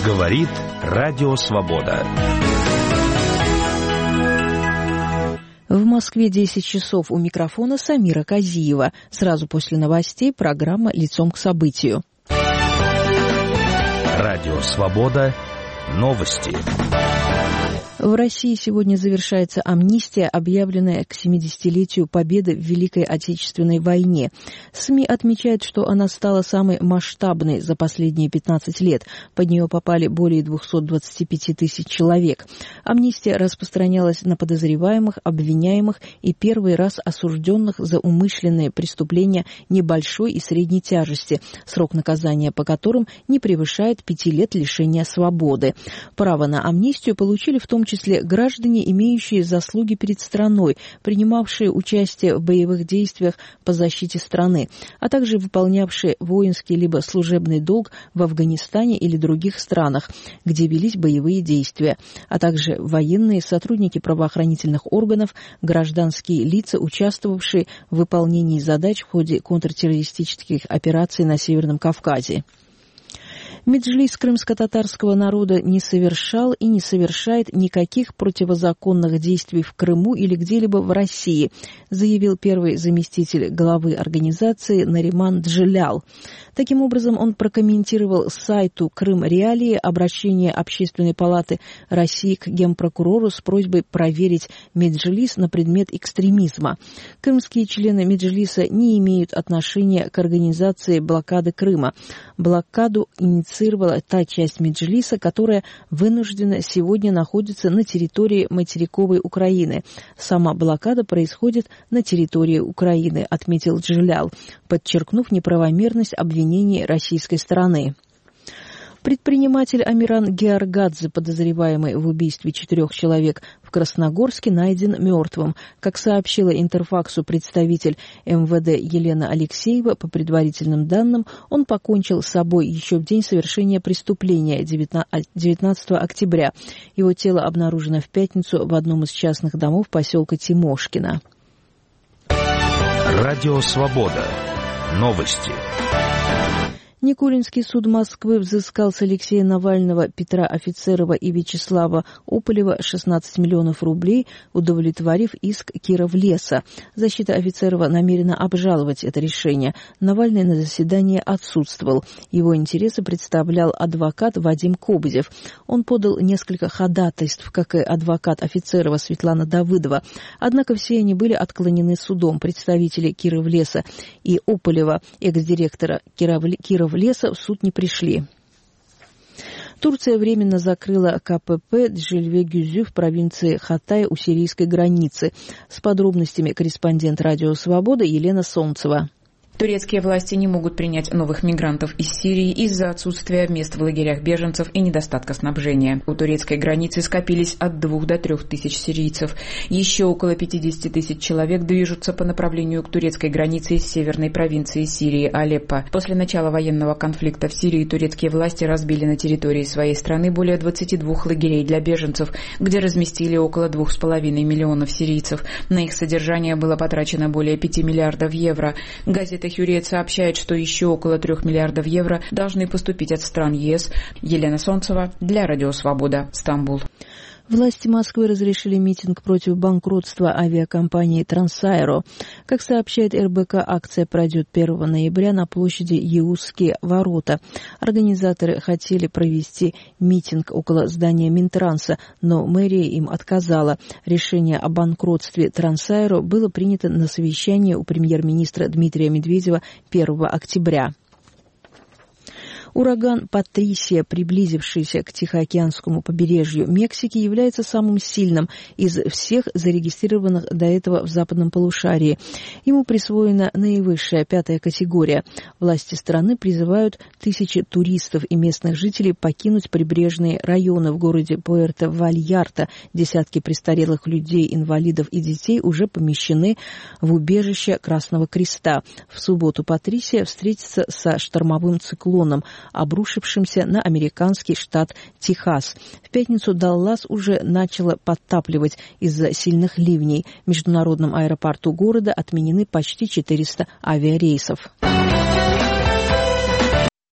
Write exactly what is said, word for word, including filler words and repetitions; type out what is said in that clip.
Говорит Радио Свобода. В Москве десять часов, у микрофона Самира Казиева. Сразу после новостей программа «Лицом к событию». Радио Свобода. Новости. В России сегодня завершается амнистия, объявленная к семидесятилетию победы в Великой Отечественной войне. СМИ отмечают, что она стала самой масштабной за последние пятнадцать лет. Под нее попали более двухсот двадцати пяти тысяч человек. Амнистия распространялась на подозреваемых, обвиняемых и первый раз осужденных за умышленные преступления небольшой и средней тяжести, срок наказания по которым не превышает пяти лет лишения свободы. Право на амнистию получили в том числе в числе граждане, имеющие заслуги перед страной, принимавшие участие в боевых действиях по защите страны, а также выполнявшие воинский либо служебный долг в Афганистане или других странах, где велись боевые действия, а также военные, сотрудники правоохранительных органов, гражданские лица, участвовавшие в выполнении задач в ходе контртеррористических операций на Северном Кавказе. Меджлис крымско-татарского народа не совершал и не совершает никаких противозаконных действий в Крыму или где-либо в России, заявил первый заместитель главы организации Нариман Джелял. Таким образом, он прокомментировал сайту «Крым Реалии» обращение Общественной палаты России к генпрокурору с просьбой проверить Меджлис на предмет экстремизма. Крымские члены Меджлиса не имеют отношения к организации блокады Крыма. Блокаду инициировала та часть Меджлиса, которая вынуждена сегодня находится на территории материковой Украины. Сама блокада происходит на территории Украины, отметил Джелял, подчеркнув неправомерность обвинений российской стороны. Предприниматель Амиран Георгадзе, подозреваемый в убийстве четырех человек в Красногорске, найден мертвым. Как сообщила Интерфаксу представитель эм вэ дэ Елена Алексеева, по предварительным данным, он покончил с собой еще в день совершения преступления девятнадцатого октября. Его тело обнаружено в пятницу в одном из частных домов поселка Тимошкино. Радио Свобода. Новости. Никулинский суд Москвы взыскал с Алексея Навального, Петра Офицерова и Вячеслава Ополева шестнадцать миллионов рублей, удовлетворив иск Кировлеса. Защита Офицерова намерена обжаловать это решение. Навальный на заседании отсутствовал. Его интересы представлял адвокат Вадим Кобызев. Он подал несколько ходатайств, как и адвокат Офицерова Светлана Давыдова. Однако все они были отклонены судом. Представители Кировлеса и Ополева, экс-директора Кировлеса, Леса в суд не пришли. Турция временно закрыла ка пэ пэ Джильве-Гюзю в провинции Хатай у сирийской границы. С подробностями корреспондент Радио Свобода Елена Солнцева. Турецкие власти не могут принять новых мигрантов из Сирии из-за отсутствия мест в лагерях беженцев и недостатка снабжения. У турецкой границы скопились от двух до трех тысяч сирийцев. Еще около пятидесяти тысяч человек движутся по направлению к турецкой границе из северной провинции Сирии Алеппо. После начала военного конфликта в Сирии турецкие власти разбили на территории своей страны более двадцати двух лагерей для беженцев, где разместили около двух с половиной миллионов сирийцев. На их содержание было потрачено более пяти миллиардов евро. Газета Хюрриет сообщает, что еще около трех миллиардов евро должны поступить от стран е эс. Елена Солнцева для Радио Свобода, Стамбул. Власти Москвы разрешили митинг против банкротства авиакомпании «Трансаэро». Как сообщает эр бэ ка, акция пройдет первого ноября на площади Яузские ворота. Организаторы хотели провести митинг около здания Минтранса, но мэрия им отказала. Решение о банкротстве «Трансаэро» было принято на совещании у премьер-министра Дмитрия Медведева первого октября. Ураган Патрисия, приблизившийся к Тихоокеанскому побережью Мексики, является самым сильным из всех зарегистрированных до этого в западном полушарии. Ему присвоена наивысшая пятая категория. Власти страны призывают тысячи туристов и местных жителей покинуть прибрежные районы в городе Пуэрто-Вальярта. Десятки престарелых людей, инвалидов и детей уже помещены в убежище Красного Креста. В субботу Патрисия встретится со штормовым циклоном, обрушившимся на американский штат Техас. В пятницу Даллас уже начало подтапливать из-за сильных ливней. В международном аэропорту города отменены почти четыреста авиарейсов.